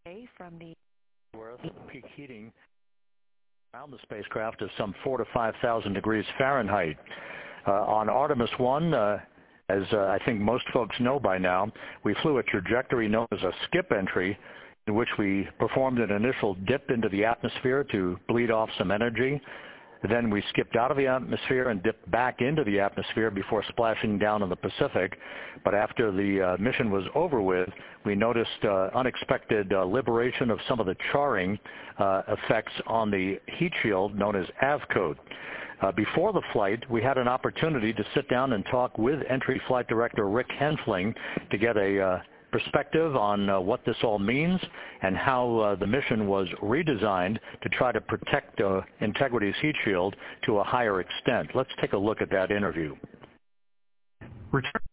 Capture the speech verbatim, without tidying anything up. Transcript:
A from the Worth peak heating around the spacecraft of some four to five thousand degrees Fahrenheit. Uh, on Artemis one, uh, as uh, I think most folks know by now, we flew a trajectory known as a skip entry, in which we performed an initial dip into the atmosphere to bleed off some energy. Then we skipped out of the atmosphere and dipped back into the atmosphere before splashing down in the Pacific. But after the uh, mission was over with, we noticed uh, unexpected uh, liberation of some of the charring uh, effects on the heat shield known as AVCODE. Uh, before the flight, we had an opportunity to sit down and talk with Entry Flight Director Rick Henfling to get a uh, perspective on uh, what this all means and how uh, the mission was redesigned to try to protect uh, Integrity's heat shield to a higher extent. Let's take a look at that interview. Return